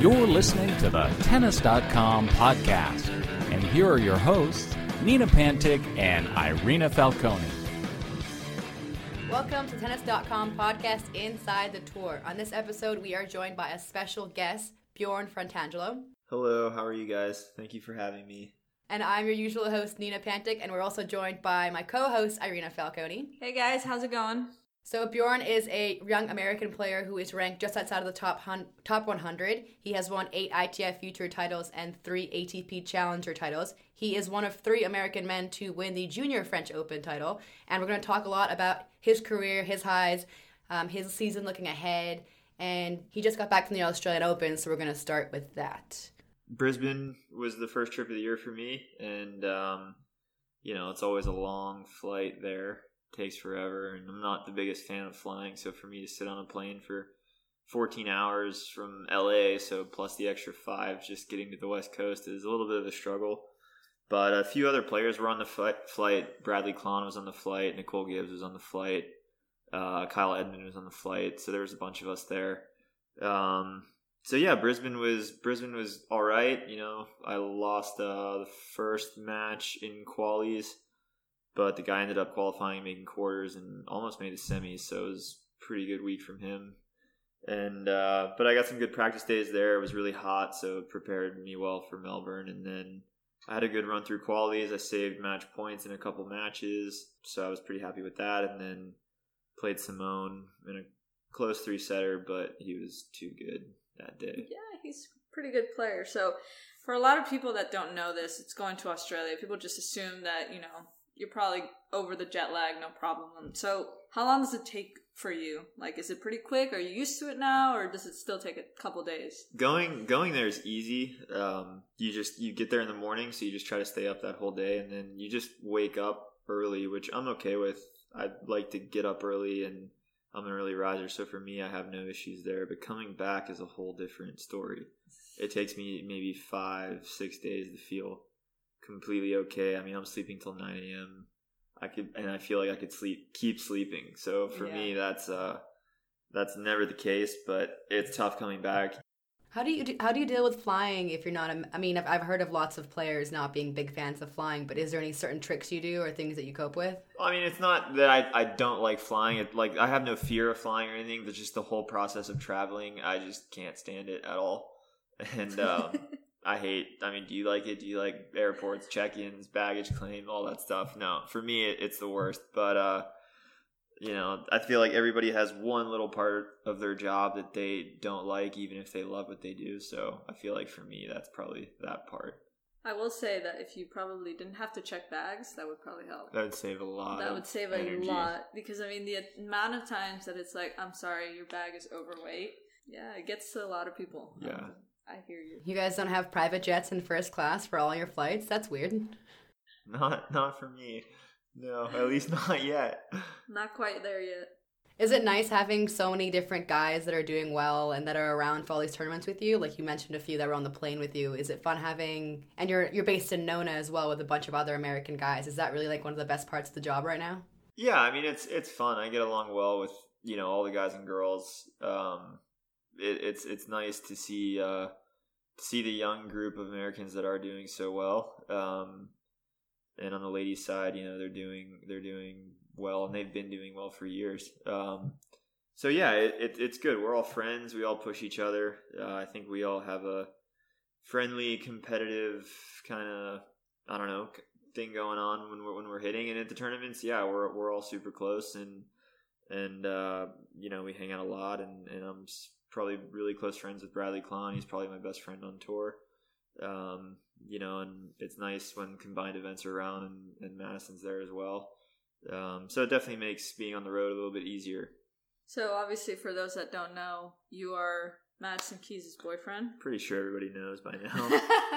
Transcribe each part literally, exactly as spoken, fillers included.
You're listening to the Tennis dot com podcast, and here are your hosts, Nina Pantic and Irina Falcone. Welcome to Tennis dot com podcast Inside the Tour. On this episode, we are joined by a special guest, Bjorn Frontangelo. Hello, how are you guys? Thank you for having me. And I'm your usual host, Nina Pantic, and we're also joined by my co-host, Irina Falcone. Hey guys, how's it going? So Bjorn is a young American player who is ranked just outside of the top hun- top one hundred. He has won eight I T F Future titles and three A T P Challenger titles. He is one of three American men to win the Junior French Open title. And we're going to talk a lot about his career, his highs, um, his season looking ahead. And he just got back from the Australian Open, so we're going to start with that. Brisbane was the first trip of the year for me. And, um, you know, it's always a long flight there. Takes forever, and I'm not the biggest fan of flying, so for me to sit on a plane for fourteen hours from L A, so plus the extra five just getting to the West Coast is a little bit of a struggle. But a few other players were on the fi- flight. Bradley Klahn was on the flight, Nicole Gibbs was on the flight, uh, Kyle Edmund was on the flight, so there was a bunch of us there. Um, so yeah, Brisbane was Brisbane was all right. You know, I lost uh, the first match in qualies, but the guy ended up qualifying, making quarters, and almost made the semis, so it was a pretty good week from him. And uh, but I got some good practice days there. It was really hot, so it prepared me well for Melbourne. And then I had a good run through qualies. I saved match points in a couple matches, so I was pretty happy with that. And then played Simone in a close three-setter, but he was too good that day. Yeah, he's a pretty good player. So for a lot of people that don't know this, it's going to Australia. People just assume that, you know, you're probably over the jet lag, no problem. So how long does it take for you? Like, is it pretty quick? Are you used to it now, or does it still take a couple days? Going going there is easy. Um, you just you get there in the morning, so you just try to stay up that whole day, and then you just wake up early, which I'm okay with. I like to get up early, and I'm an early riser, so for me, I have no issues there. But coming back is a whole different story. It takes me maybe five, six days to feel completely okay. I mean, I'm sleeping till nine a.m. I could, and I feel like I could sleep, keep sleeping. So for yeah. me, that's uh, that's never the case. But it's tough coming back. How do you do, how do you deal with flying if you're not? A, I mean, I've, I've heard of lots of players not being big fans of flying, but is there any certain tricks you do or things that you cope with? I mean, it's not that I, I don't like flying. It, like I have no fear of flying or anything. But just the whole process of traveling, I just can't stand it at all. And um, I hate, I mean, do you like it? Do you like airports, check-ins, baggage claim, all that stuff? No, for me, it, it's the worst. But, uh, you know, I feel like everybody has one little part of their job that they don't like, even if they love what they do. So I feel like for me, that's probably that part. I will say that if you probably didn't have to check bags, that would probably help. That would save a lot. That would save energy. a lot. Because, I mean, the amount of times that it's like, I'm sorry, your bag is overweight. Yeah, it gets to a lot of people. Yeah. Um, I hear you. You guys don't have private jets in first class for all your flights? That's weird. Not not for me. No, at least not yet. Not quite there yet. Is it nice having so many different guys that are doing well and that are around for all these tournaments with you? Like you mentioned a few that were on the plane with you. Is it fun having, and you're you're based in Nona as well with a bunch of other American guys. Is that really like one of the best parts of the job right now? Yeah, I mean, it's it's fun. I get along well with, you know, all the guys and girls. Um, it, it's it's nice to see uh, see the young group of Americans that are doing so well. Um, and on the ladies' side, you know, they're doing they're doing well, and they've been doing well for years. Um, so yeah, it, it it's good. We're all friends. We all push each other. Uh, I think we all have a friendly, competitive kind of, I don't know, thing going on when we're when we're hitting. And at the tournaments, yeah, we're we're all super close, and and uh, you know, we hang out a lot. And, and I'm probably really close friends with Bradley Klahn. He's probably my best friend on tour. Um, you know, and it's nice when combined events are around, and, and Madison's there as well. Um, so it definitely makes being on the road a little bit easier. So obviously, for those that don't know, you are Madison Keys' boyfriend. Pretty sure everybody knows by now.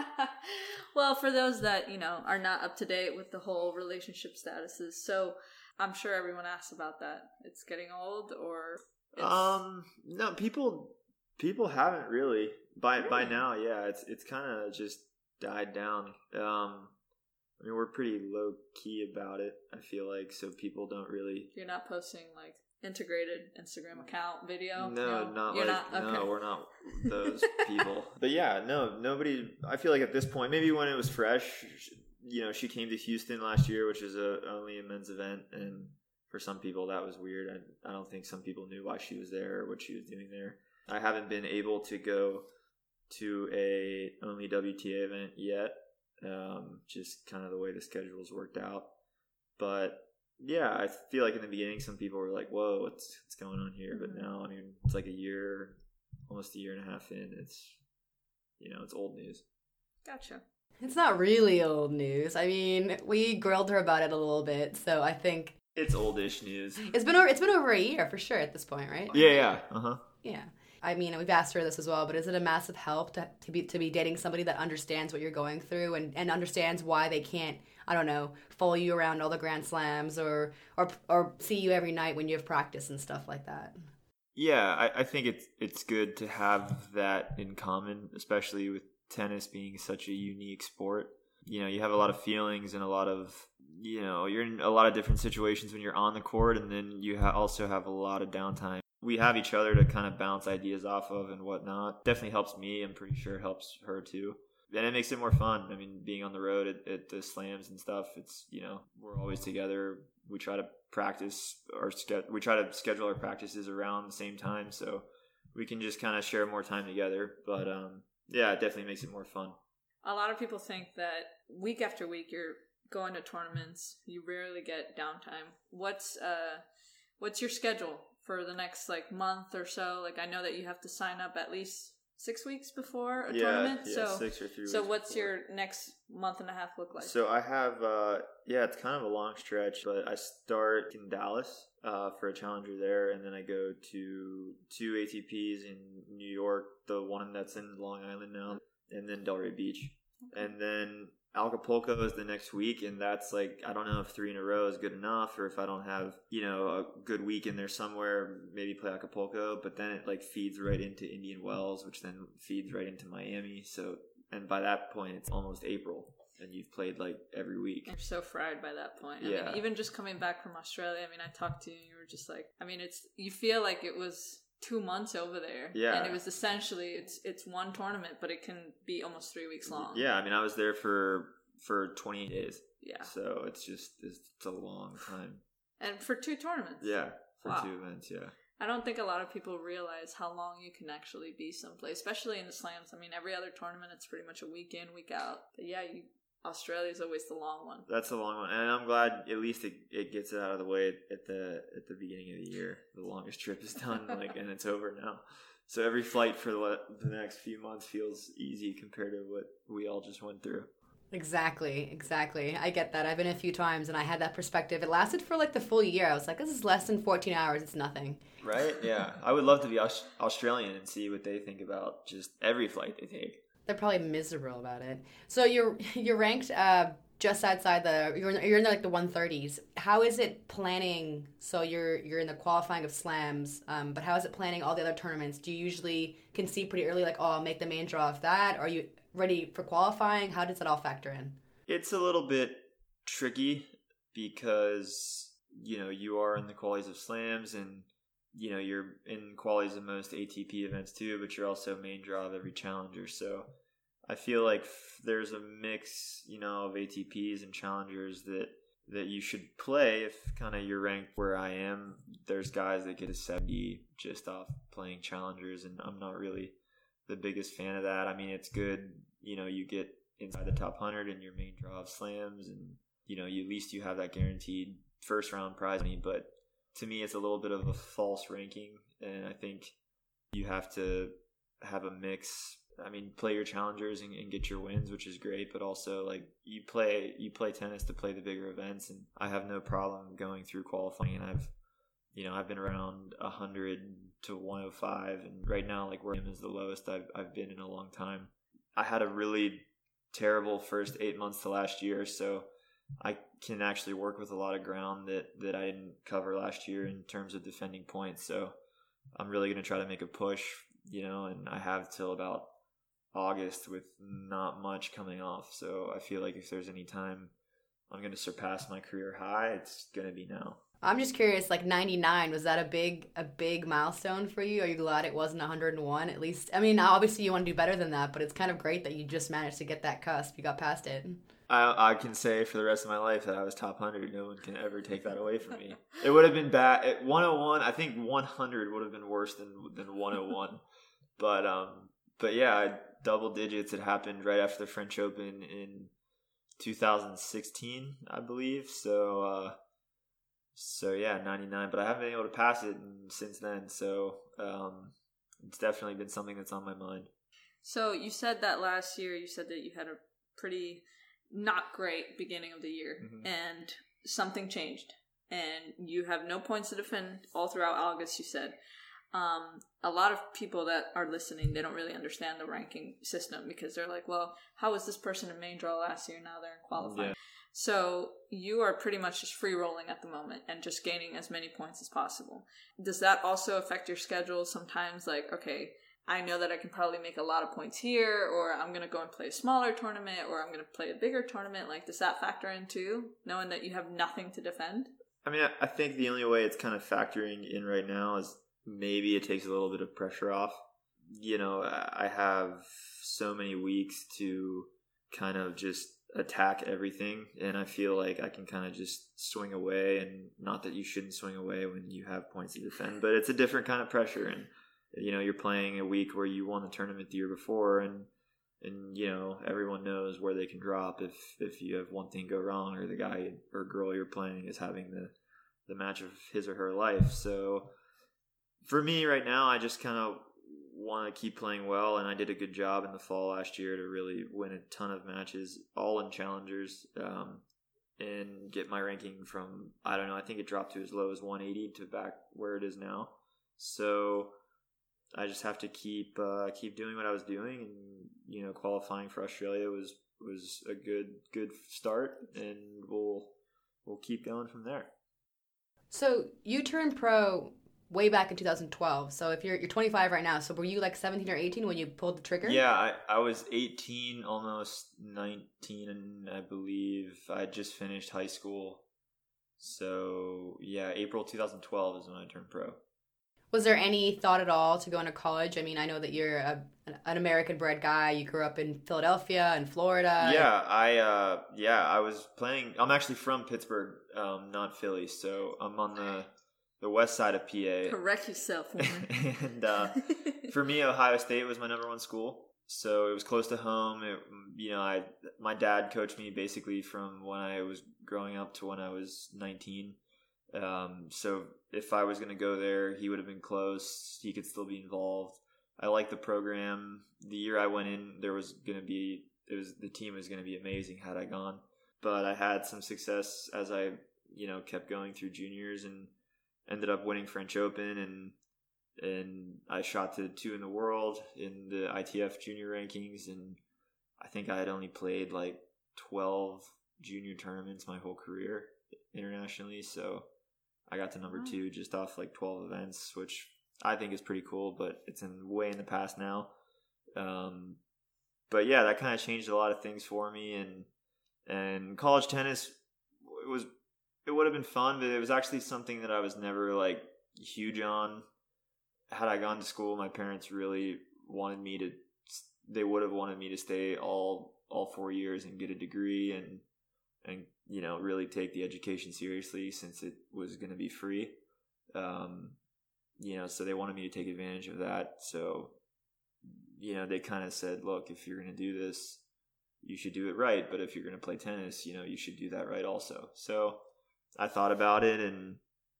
Well, for those that, you know, are not up to date with the whole relationship statuses, so I'm sure everyone asks about that. It's getting old, or it's... um, no, people people haven't really by really? by now. Yeah, it's it's kind of just died down. Um, I mean, we're pretty low key about it, I feel like, so people don't really. You're not posting like integrated Instagram account video? No, no? not You're like not? Okay. no, we're not those people. But yeah, no, nobody. I feel like at this point, maybe when it was fresh, you know, she came to Houston last year, which is a only a men's event, and for some people that was weird. I, I don't think some people knew why she was there or what she was doing there. I haven't been able to go to a only W T A event yet, um, just kind of the way the schedule's worked out. But yeah, I feel like in the beginning some people were like, "Whoa, what's what's going on here?" But now, I mean, it's like a year, almost a year and a half in. It's, you know, it's old news. Gotcha. It's not really old news. I mean, we grilled her about it a little bit, so I think it's oldish news. It's been over, it's been over a year for sure at this point, right? Yeah, yeah, uh huh. Yeah. I mean, we've asked her this as well, but is it a massive help to, to be to be dating somebody that understands what you're going through and, and understands why they can't, I don't know, follow you around all the Grand Slams or or or see you every night when you have practice and stuff like that? Yeah, I, I think it's it's good to have that in common, especially with tennis being such a unique sport. You know, you have a lot of feelings and a lot of, you know, you're in a lot of different situations when you're on the court, and then you ha- also have a lot of downtime. We have each other to kind of bounce ideas off of and whatnot. Definitely helps me. I'm pretty sure it helps her too. And it makes it more fun. I mean, being on the road at, at the slams and stuff, it's, you know, we're always together. We try to practice or ske- we try to schedule our practices around the same time, so we can just kind of share more time together. But um, yeah, it definitely makes it more fun. A lot of people think that week after week you're going to tournaments. You rarely get downtime. What's uh, what's your schedule for the next like month or so? Like, I know that you have to sign up at least six weeks before a yeah, tournament. Yeah, so six or three So weeks what's before. your next month and a half look like? So I have, uh, yeah, it's kind of a long stretch, but I start in Dallas uh, for a challenger there, and then I go to two A T Ps in New York, the one that's in Long Island now, and then Delray Beach. Okay. And then Acapulco is the next week, and that's like, I don't know if three in a row is good enough, or if I don't have, you know, a good week in there somewhere, maybe play Acapulco, but then it like feeds right into Indian Wells, which then feeds right into Miami. So, and by that point, it's almost April, and you've played like every week. You're so fried by that point. I yeah. mean, even just coming back from Australia, I mean, I talked to you, you were just like, I mean, it's, you feel like it was two months over there. Yeah. And it was essentially, it's it's one tournament, but it can be almost three weeks long. Yeah, I mean, I was there for for twenty days. Yeah. So it's just, it's, it's a long time. And for two tournaments. Yeah, for wow. two events, yeah. I don't think a lot of people realize how long you can actually be someplace, especially in the slams. I mean, every other tournament, it's pretty much a week in, week out. But yeah, you, Australia's always the long one. That's the long one, and I'm glad at least it, it gets it out of the way at the at the beginning of the year. The longest trip is done, like, and it's over now. So every flight for the, the next few months feels easy compared to what we all just went through. Exactly, exactly. I get that. I've been a few times, and I had that perspective. It lasted for like the full year. I was like, this is less than fourteen hours. It's nothing. Right? Yeah. I would love to be Aus- Australian and see what they think about just every flight they take. They're probably miserable about it. So you're you're ranked uh, just outside the you're in, you're in like the one thirties. How is it planning? So you're you're in the qualifying of slams, um, but how is it planning all the other tournaments? Do you usually concede pretty early, like, oh, I'll make the main draw of that? Or are you ready for qualifying? How does it all factor in? It's a little bit tricky because, you know, you are in the qualies of slams, and, you know, you're in qualies of most A T P events too, but you're also main draw of every challenger. So I feel like f- there's a mix, you know, of A T Ps and challengers that that you should play if kind of you're ranked where I am. There's guys that get a seventy just off playing challengers, and I'm not really the biggest fan of that. I mean, it's good, you know, you get inside the top one hundred in your main draw of slams, and, you know, you, at least you have that guaranteed first round prize money. But to me, it's a little bit of a false ranking, and I think you have to have a mix. I mean, play your challengers and, and get your wins, which is great, but also, like, you play you play tennis to play the bigger events, and I have no problem going through qualifying, and I've, you know, I've been around one hundred to one oh five, and right now, like, where I am is the lowest I've I've been in a long time. I had a really terrible first eight months to last year, so I can actually work with a lot of ground that, that I didn't cover last year in terms of defending points. So I'm really going to try to make a push, you know, and I have till about August with not much coming off. So I feel like if there's any time I'm going to surpass my career high, it's going to be now. I'm just curious, like ninety-nine, was that a big a big milestone for you? Are you glad it wasn't one hundred one at least? I mean, obviously you want to do better than that, but it's kind of great that you just managed to get that cusp. You got past it. I, I can say for the rest of my life that I was top one hundred. No one can ever take that away from me. It would have been bad. At one oh one, I think one hundred would have been worse than than one oh one. but um, but yeah, double digits. It happened right after the French Open in two thousand sixteen, I believe. So uh, so yeah, ninety-nine. But I haven't been able to pass it since then. So um, it's definitely been something that's on my mind. So you said that last year. You said that you had a pretty not great beginning of the year, mm-hmm. and something changed, and you have no points to defend all throughout August. You said um, a lot of people that are listening, they don't really understand the ranking system because they're like, well, how was this person in main draw last year? Now they're in qualifying. Yeah. So you are pretty much just free rolling at the moment and just gaining as many points as possible. Does that also affect your schedule sometimes? Like, okay, I know that I can probably make a lot of points here, or I'm going to go and play a smaller tournament, or I'm going to play a bigger tournament. Like, does that factor in too, knowing that you have nothing to defend? I mean, I think the only way it's kind of factoring in right now is maybe it takes a little bit of pressure off. You know, I have so many weeks to kind of just attack everything, and I feel like I can kind of just swing away, and not that you shouldn't swing away when you have points to defend, but it's a different kind of pressure. And you know, you're playing a week where you won the tournament the year before, and and you know, everyone knows where they can drop if if you have one thing go wrong, or the guy or girl you're playing is having the the match of his or her life. So for me right now, I just kind of want to keep playing well, and I did a good job in the fall last year to really win a ton of matches, all in challengers, um, and get my ranking from, I don't know, I think it dropped to as low as one eighty to back where it is now. So I just have to keep uh, keep doing what I was doing, and you know, qualifying for Australia was was a good good start, and we'll we'll keep going from there. So you turned pro way back in two thousand twelve. So if you're you're twenty-five right now, so were you like seventeen or eighteen when you pulled the trigger? Yeah, I, I was eighteen, almost nineteen, and I believe I just finished high school. So yeah, April two thousand twelve is when I turned pro. Was there any thought at all to go into college? I mean, I know that you're a, an American-bred guy. You grew up in Philadelphia and Florida. Yeah, I uh, yeah, I was playing. I'm actually from Pittsburgh, um, not Philly, so I'm on the the west side of P A. Correct yourself, woman. And uh, for me, Ohio State was my number one school, so it was close to home. It, you know, I my dad coached me basically from when I was growing up to when I was nineteen. Um, so if I was going to go there, he would have been close. He could still be involved. I like the program. The year I went in, there was going to be, it was, the team was going to be amazing had I gone, but I had some success as I, you know, kept going through juniors, and ended up winning French Open, and, and I shot to two in the world in the I T F junior rankings. And I think I had only played like twelve junior tournaments my whole career internationally. So I got to number wow. two just off like twelve events, which I think is pretty cool, but it's in way in the past now. Um, but yeah, that kind of changed a lot of things for me. And and college tennis, it was it would have been fun, but it was actually something that I was never like huge on. Had I gone to school, my parents really wanted me to. They would have wanted me to stay all all four years and get a degree, and and you know, really take the education seriously, since it was going to be free. Um, you know, so they wanted me to take advantage of that. So, you know, they kind of said, look, if you're going to do this, you should do it right. But if you're going to play tennis, you know, you should do that right also. So I thought about it, and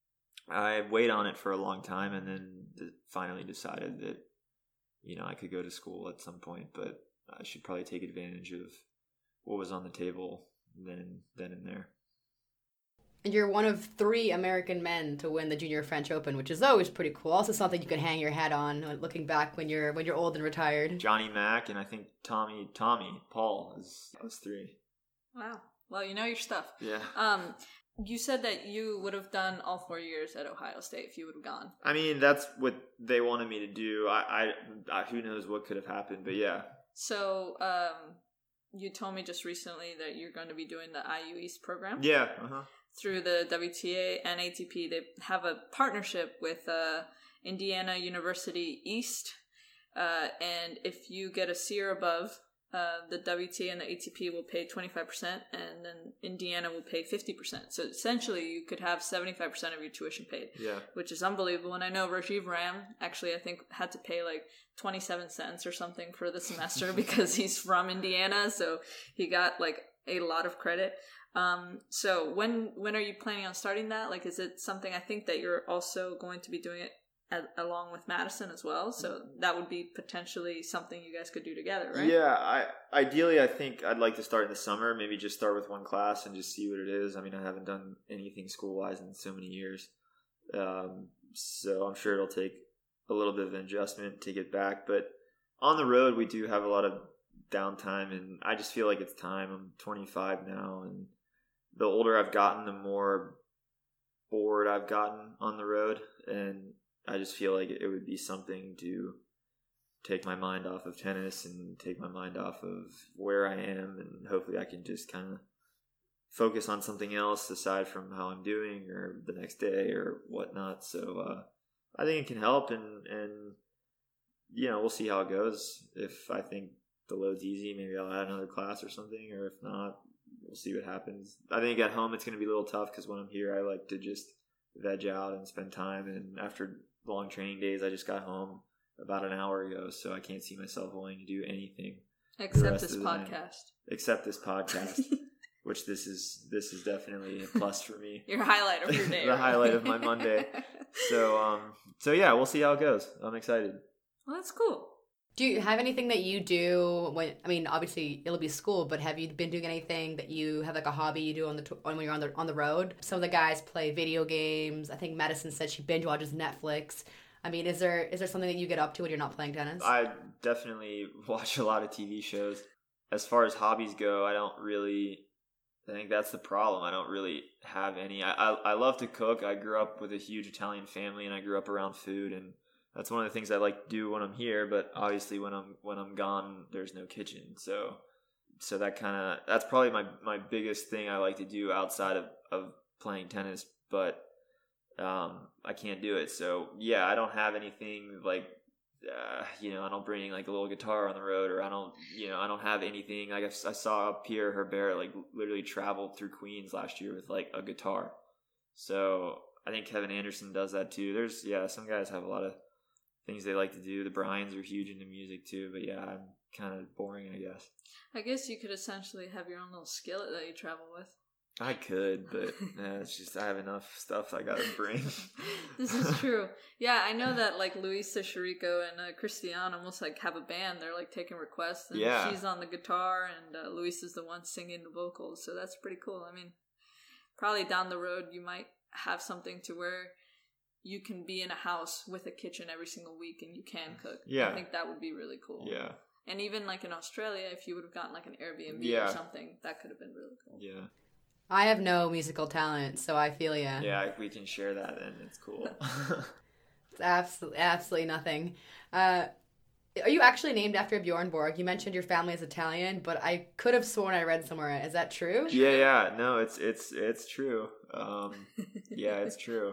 I weighed on it for a long time, and then finally decided that, you know, I could go to school at some point, but I should probably take advantage of what was on the table then then and there. And you're one of three American men to win the Junior French Open, which is always pretty cool. Also something you can hang your hat on looking back when you're when you're old and retired. Johnny Mack, and I think Tommy Tommy Paul is us three. Wow. Well, you know your stuff. Yeah. Um you said that you would have done all four years at Ohio State if you would have gone. I mean, that's what they wanted me to do. I, I, I who knows what could have happened, but yeah. So, um you told me just recently that you're going to be doing the I U East program. Yeah. Uh-huh. through the W T A and A T P, they have a partnership with uh, Indiana University East. Uh, and if you get a C or above, uh, the W T A and the A T P will pay twenty-five percent, and then Indiana will pay fifty percent. So essentially, you could have seventy-five percent of your tuition paid, Yeah. which is unbelievable. And I know Rajiv Ram, actually, I think, had to pay like twenty-seven cents or something for the semester because he's from Indiana, so he got like a lot of credit. Um, so when when are you planning on starting that? Like, is it something, I think that you're also going to be doing it At, along with Madison as well, so that would be potentially something you guys could do together, right? Yeah, I ideally I think I'd like to start in the summer, maybe just start with one class and just see what it is. I mean, I haven't done anything school-wise in so many years, um, so I'm sure it'll take a little bit of an adjustment to get back, but on the road we do have a lot of downtime, and I just feel like it's time. I'm twenty-five now, and the older I've gotten, the more bored I've gotten on the road, and I just feel like it would be something to take my mind off of tennis and take my mind off of where I am, and hopefully I can just kind of focus on something else aside from how I'm doing or the next day or whatnot. So uh, I think it can help, and, and you know, we'll see how it goes. If I think the load's easy, maybe I'll add another class or something, or if not, we'll see what happens. I think at home it's going to be a little tough because when I'm here I like to just veg out and spend time, and after long training days, I just got home about an hour ago, so I can't see myself wanting to do anything except this podcast. Except this podcast, which this is this is definitely a plus for me. Your highlight of your day. The right? highlight of my Monday. So um, so yeah, we'll see how it goes. I'm excited. Well, that's cool. Do you have anything that you do when, I mean, obviously it'll be school, but have you been doing anything that you have like a hobby you do on the t- when you're on the on the road? Some of the guys play video games. I think Madison said she binge watches Netflix. I mean, is there is there something that you get up to when you're not playing tennis? I definitely watch a lot of T V shows. As far as hobbies go, I don't really, I think that's the problem. I don't really have any. I, I, I love to cook. I grew up with a huge Italian family, and I grew up around food, and that's one of the things I like to do when I'm here, but obviously when I'm when I'm gone, there's no kitchen. So so that kind of that's probably my, my biggest thing I like to do outside of, of playing tennis, but um, I can't do it. So yeah, I don't have anything like uh, you know, I don't bring like a little guitar on the road, or I don't you know I don't have anything. Like I, I saw Pierre Herbert like literally traveled through Queens last year with like a guitar. So I think Kevin Anderson does that too. There's yeah, some guys have a lot of things they like to do. The Bryans are huge into music too, but yeah, I'm kind of boring, I guess. I guess you could essentially have your own little skillet that you travel with. I could, but nah, it's just I have enough stuff I gotta bring. This is true. Yeah, I know that like Luisa Chirico and uh, Christiane almost like have a band. They're like taking requests, and yeah. she's on the guitar, and uh, Luisa's the one singing the vocals. So that's pretty cool. I mean, probably down the road you might have something to where you can be in a house with a kitchen every single week and you can cook. Yeah. I think that would be really cool. Yeah. And even like in Australia, if you would have gotten like an Airbnb yeah. or something, that could have been really cool. Yeah. I have no musical talent, so I feel ya. Yeah, if we can share that, then it's cool. It's absolutely, absolutely nothing. Uh, are you actually named after Bjorn Borg? You mentioned your family is Italian, but I could have sworn I read somewhere. Is that true? Yeah, yeah. No, it's it's it's true. Um, yeah, it's true.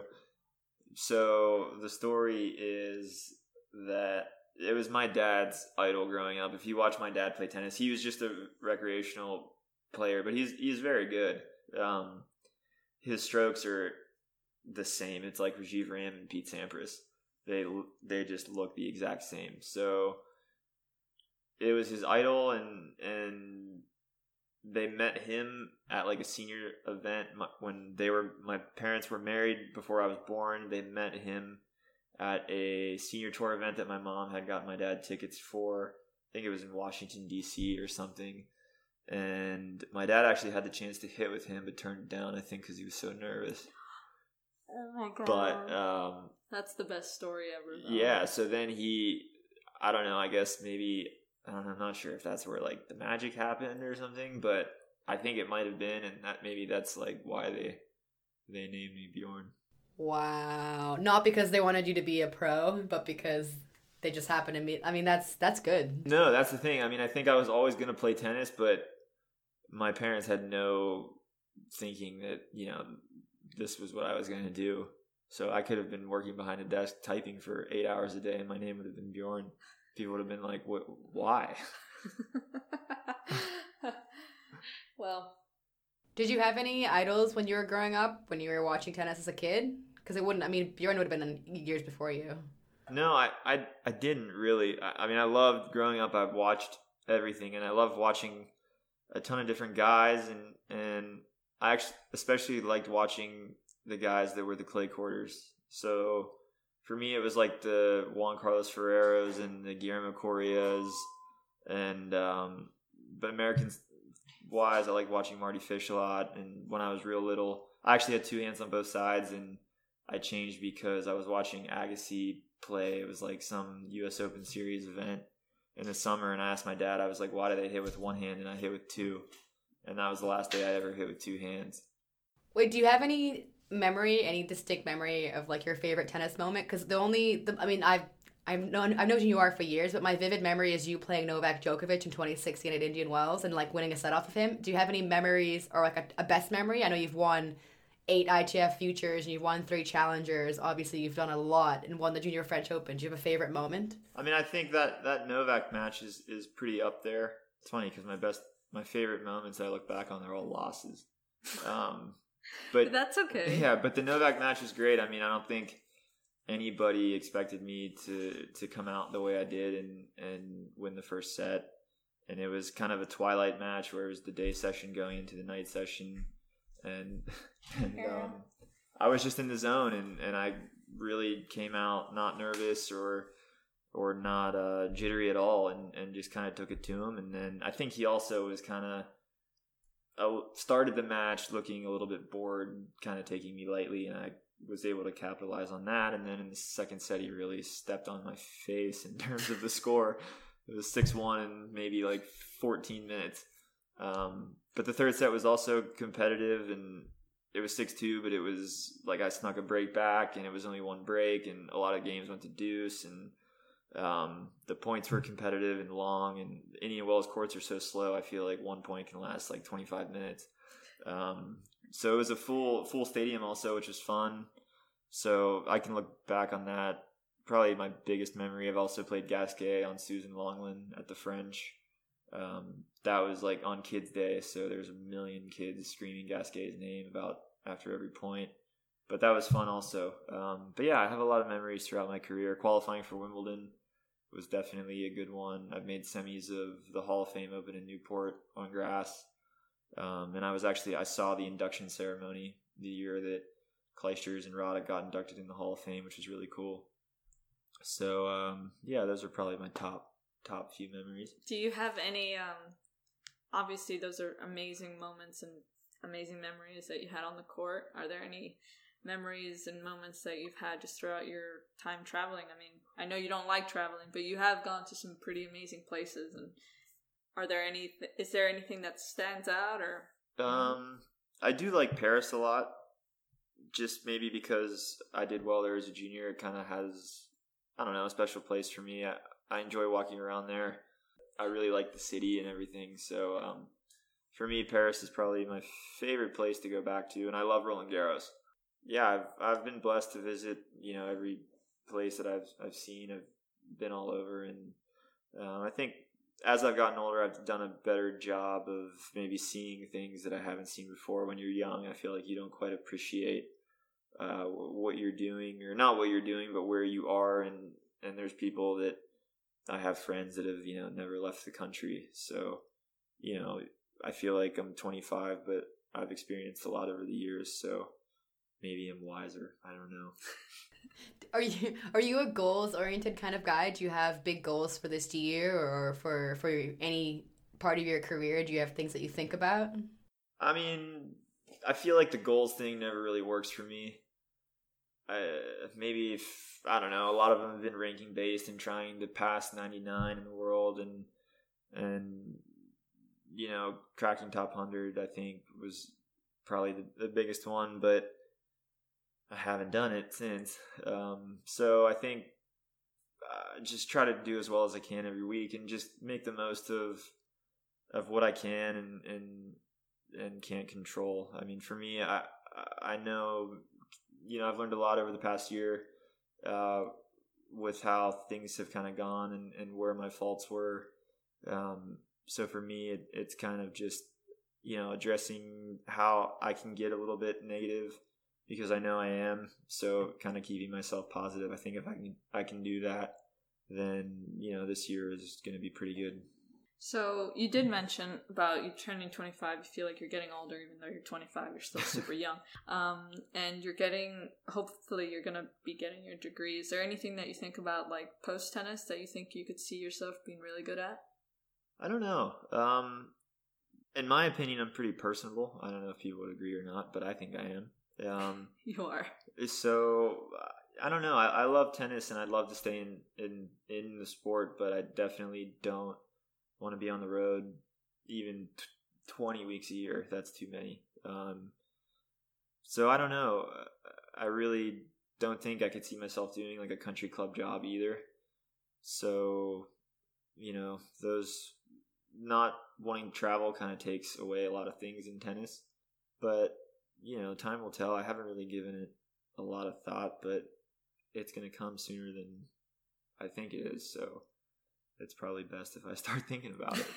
So the story is that it was my dad's idol growing up. If you watch my dad play tennis, he was just a recreational player, but he's he's very good. Um, his strokes are the same. It's like Rajiv Ram and Pete Sampras. They they just look the exact same. So it was his idol, and and they met him at like a senior event when they were my parents were married before I was born. They met him at a senior tour event that my mom had got my dad tickets for. I think it was in Washington D C or something. And my dad actually had the chance to hit with him, but turned it down, I think, because he was so nervous. Oh my god! But um, that's the best story ever. Though. Yeah. So then he, I don't know. I guess maybe I don't know. I'm not sure if that's where like the magic happened or something, but I think it might have been, and that maybe that's like why they they named me Bjorn. Wow! Not because they wanted you to be a pro, but because they just happened to meet. I mean, that's that's good. No, that's the thing. I mean, I think I was always going to play tennis, but my parents had no thinking that, you know, this was what I was going to do. So I could have been working behind a desk typing for eight hours a day, and my name would have been Bjorn. People would have been like, "What? Why?" Well, did you have any idols when you were growing up, when you were watching tennis as a kid? Because it wouldn't, I mean, Bjorn would have been years before you. No, I, I, I didn't really. I, I mean, I loved growing up. I've watched everything, and I loved watching a ton of different guys, and, and I actually especially liked watching the guys that were the clay quarters. So for me, it was like the Juan Carlos Ferreros and the Guillermo Correas, and um, but Americans wise, I like watching Marty Fish a lot. And when I was real little, I actually had two hands on both sides, and I changed because I was watching Agassi play. It was like some U S Open Series event in the summer, and I asked my dad, I was like, why do they hit with one hand and I hit with two? And that was the last day I ever hit with two hands. Wait, do you have any memory, any distinct memory of like your favorite tennis moment? Because the only, the, I mean, I've I've known I've known who you are for years, but my vivid memory is you playing Novak Djokovic in twenty sixteen at Indian Wells and like winning a set off of him. Do you have any memories or like a, a best memory? I know you've won eight I T F Futures and you've won three Challengers. Obviously, you've done a lot and won the Junior French Open. Do you have a favorite moment? I mean, I think that that Novak match is, is pretty up there. It's funny because my best, my favorite moments I look back on, they're all losses. Um, but that's okay. Yeah, but the Novak match was great. I mean, I don't think anybody expected me to to come out the way I did and and win the first set. And it was kind of a twilight match where it was the day session going into the night session. And, and yeah. um, I was just in the zone, and, and I really came out not nervous or or not uh, jittery at all, and, and just kind of took it to him. And then I think he also was kind of uh, started the match looking a little bit bored, kind of taking me lightly, and I was able to capitalize on that. And then in the second set, he really stepped on my face in terms of the score. It was six one in maybe like fourteen minutes. Um, but the third set was also competitive, and it was six two, but it was like I snuck a break back, and it was only one break, and a lot of games went to deuce, and um, the points were competitive and long, and Indian Wells courts are so slow, I feel like one point can last like twenty-five minutes. Um, so it was a full full stadium also, which was fun. So I can look back on that. Probably my biggest memory. I've also played Gasquet on Susan Longland at the French. Um, that was like on Kids Day, so there's a million kids screaming Gasquet's name about after every point. But that was fun also. Um, but yeah, I have a lot of memories throughout my career. Qualifying for Wimbledon was definitely a good one. I've made semis of the Hall of Fame Open in Newport on grass. Um, and I was actually, I saw the induction ceremony the year that Clijsters and Roddick got inducted in the Hall of Fame, which was really cool. So um, yeah, those are probably my top top few memories. Do you have any, um, obviously those are amazing moments and amazing memories that you had on the court. Are there any memories and moments that you've had just throughout your time traveling? I mean, I know you don't like traveling, but you have gone to some pretty amazing places. And are there any, is there anything that stands out or? Um, I do like Paris a lot. Just maybe because I did well there as a junior, it kind of has, I don't know, a special place for me. I, I enjoy walking around there. I really like the city and everything. So um, for me, Paris is probably my favorite place to go back to, and I love Roland Garros. Yeah, I've I've been blessed to visit, you know, every place that I've I've seen. I've been all over, and um, I think as I've gotten older, I've done a better job of maybe seeing things that I haven't seen before. When you're young, I feel like you don't quite appreciate uh, what you're doing, or not what you're doing, but where you are, and and there's people that I have friends that have, you know, never left the country. So, you know, I feel like I'm twenty-five, but I've experienced a lot over the years. So maybe I'm wiser. I don't know. Are you are you a goals oriented kind of guy? Do you have big goals for this year or for for any part of your career? Do you have things that you think about? I mean, I feel like the goals thing never really works for me. I, maybe if, I don't know, a lot of them have been ranking based and trying to pass ninety-nine in the world, and and you know, cracking top one hundred I think was probably the, the biggest one, but I haven't done it since. Um, so I think uh, just try to do as well as I can every week, and just make the most of of what I can and and and can't control. I mean, for me, I I know, you know, I've learned a lot over the past year uh, with how things have kind of gone and, and where my faults were. Um, so for me, it, it's kind of just, you know, addressing how I can get a little bit negative because I know I am. So kind of keeping myself positive. I think if I can, I can do that, then, you know, this year is going to be pretty good. So you did mention about you turning twenty-five. You feel like you're getting older, even though you're twenty-five. You're still super young. Um, and you're getting, hopefully you're going to be getting your degree. Is there anything that you think about, like, post-tennis that you think you could see yourself being really good at? I don't know. Um, in my opinion, I'm pretty personable. I don't know if people would agree or not, but I think I am. Um, you are. So, I don't know. I, I love tennis, and I'd love to stay in, in, in the sport, but I definitely don't want to be on the road even t- twenty weeks a year. That's too many. Um, so I don't know. I really don't think I could see myself doing like a country club job either. So, you know, those not wanting to travel kind of takes away a lot of things in tennis, but you know, time will tell. I haven't really given it a lot of thought, but it's going to come sooner than I think it is. So it's probably best if I start thinking about it.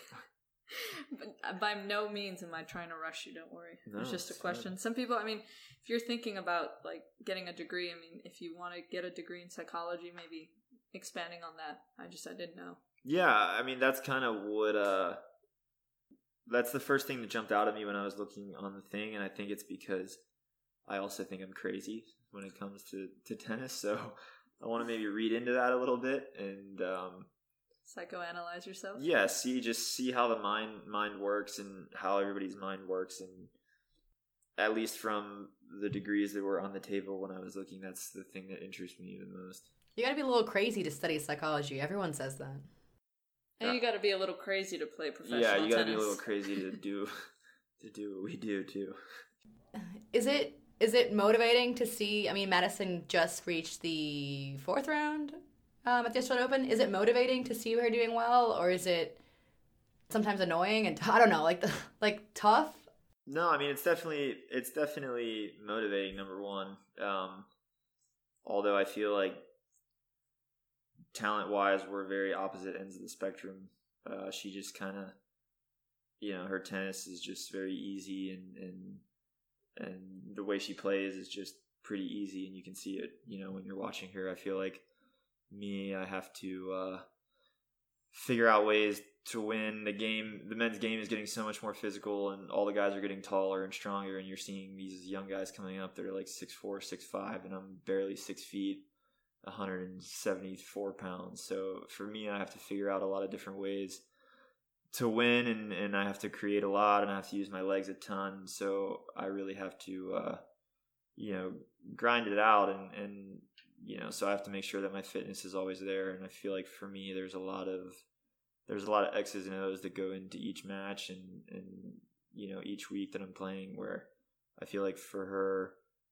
But by no means am I trying to rush you, don't worry. No, it's just a it's question. not. Some people, I mean, if you're thinking about like getting a degree, I mean, if you want to get a degree in psychology, maybe expanding on that. I just, I didn't know. Yeah, I mean, that's kind of what, uh, that's the first thing that jumped out at me when I was looking on the thing, and I think it's because I also think I'm crazy when it comes to, to tennis, so I want to maybe read into that a little bit and um, psychoanalyze yourself. Yeah, see, just see how the mind mind works and how everybody's mind works, and at least from the degrees that were on the table when I was looking, that's the thing that interests me the most. You gotta be a little crazy to study psychology. Everyone says that. And you gotta be a little crazy to play professional tennis. Yeah, you gotta tennis. be a little crazy to do to do what we do too. Is it is it motivating to see? I mean, Madison just reached the fourth round um, at the Australian Open. Is it motivating to see her doing well, or is it sometimes annoying and I don't know, like like tough? No, I mean it's definitely it's definitely motivating. Number one, um, although I feel like talent-wise, we're very opposite ends of the spectrum. Uh, she just kind of, you know, her tennis is just very easy, and, and and the way she plays is just pretty easy, and you can see it, you know, when you're watching her. I feel like me, I have to uh, figure out ways to win. The game, the men's game is getting so much more physical, and all the guys are getting taller and stronger, and you're seeing these young guys coming up that are like six four, six five, and I'm barely six feet. one hundred seventy-four pounds. So for me, I have to figure out a lot of different ways to win, and, and I have to create a lot, and I have to use my legs a ton. So I really have to, uh, you know, grind it out, and, and, you know, so I have to make sure that my fitness is always there. And I feel like for me, there's a lot of, there's a lot of X's and O's that go into each match and, and, you know, each week that I'm playing, where I feel like for her,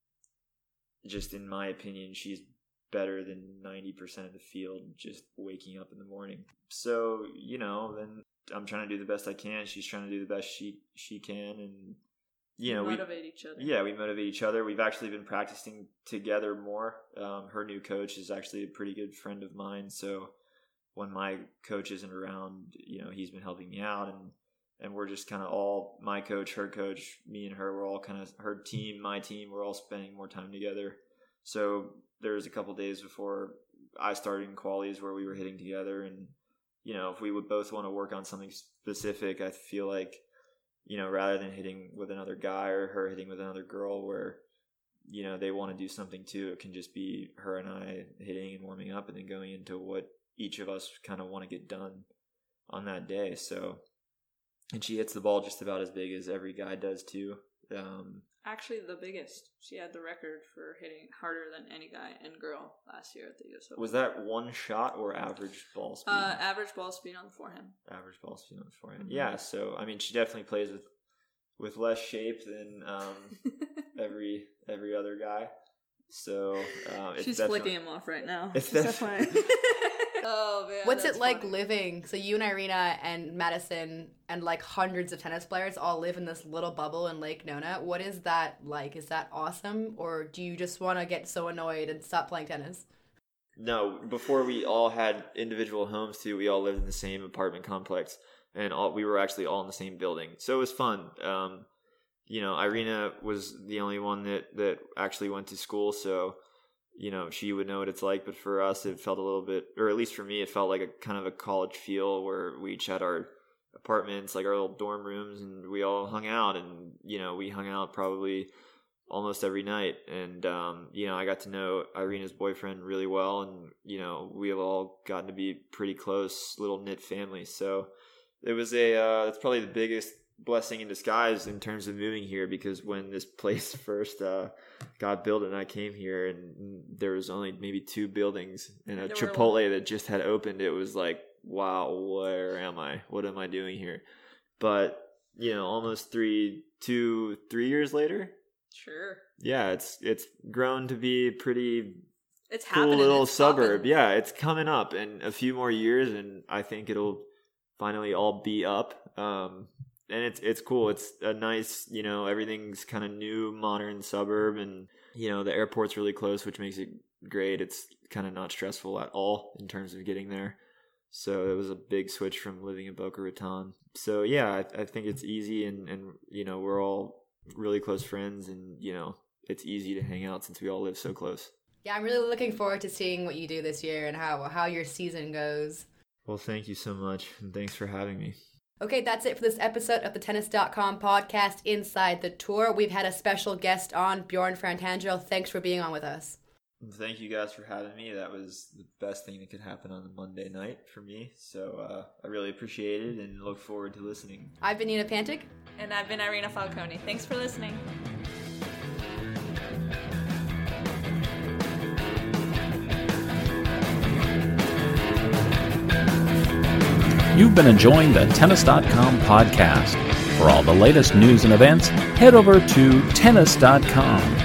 just in my opinion, she's better than ninety percent of the field just waking up in the morning. So, you know, then I'm trying to do the best I can. She's trying to do the best she she can, and you know, we motivate we, each other. Yeah, we motivate each other. We've actually been practicing together more. Um, her new coach is actually a pretty good friend of mine, so when my coach isn't around, you know, he's been helping me out, and and we're just kind of all, my coach, her coach, me and her, we're all kind of, her team, my team, we're all spending more time together. So there was a couple days before I started in qualies where we were hitting together, and you know, if we would both want to work on something specific, I feel like, you know, rather than hitting with another guy or her hitting with another girl where, you know, they want to do something too, it can just be her and I hitting and warming up and then going into what each of us kind of want to get done on that day. So, and she hits the ball just about as big as every guy does too. Um, Actually, the biggest. She had the record for hitting harder than any guy and girl last year at the U S Open. Was that one shot or average ball speed? Uh, average ball speed on the forehand. Average ball speed on the forehand. Mm-hmm. Yeah, so, I mean, she definitely plays with with less shape than um, every every other guy. So, uh, it's she's definitely, flicking him off right now. It's, def- Oh man. What's that's it like funny. living? So you and Irina and Madison and like hundreds of tennis players all live in this little bubble in Lake Nona. What is that like? Is that awesome? Or do you just want to get so annoyed and stop playing tennis? No, before we all had individual homes too, we all lived in the same apartment complex, and all we were actually all in the same building. So it was fun. Um, you know, Irina was the only one that, that actually went to school, so, you know, she would know what it's like. But for us, it felt a little bit, or at least for me, it felt like a kind of a college feel where we each had our apartments, like our little dorm rooms, and we all hung out. And, you know, we hung out probably almost every night. And, um, you know, I got to know Irina's boyfriend really well. And, you know, we've all gotten to be pretty close, little knit family. So it was a, uh, that's probably the biggest blessing in disguise in terms of moving here, because when this place first uh, got built and I came here and there was only maybe two buildings and a There were Chipotle that just had opened, it was like, wow, where am I? What am I doing here? But, you know, almost three, two, three years later, Sure. yeah, it's it's grown to be pretty It's cool happening. little It's suburb. popping. Yeah, it's coming up in a few more years, and I think it'll finally all be up. Um, and it's it's cool. It's a nice, you know, everything's kind of new, modern suburb, and you know the airport's really close, which makes it great. It's kind of not stressful at all in terms of getting there. So it was a big switch from living in Boca Raton. So yeah, I, I think it's easy, and and you know we're all really close friends, and you know it's easy to hang out since we all live so close. Yeah, I'm really looking forward to seeing what you do this year and how, how your season goes. Well, thank you so much, and thanks for having me. Okay, that's it for this episode of the Tennis dot com podcast, Inside the Tour. We've had a special guest on, Bjorn Frantangelo. Thanks for being on with us. Thank you guys for having me. That was the best thing that could happen on a Monday night for me. So uh, I really appreciate it and look forward to listening. I've been Nina Pantic. And I've been Irina Falcone. Thanks for listening. You've been enjoying the Tennis dot com podcast. For all the latest news and events, head over to Tennis dot com.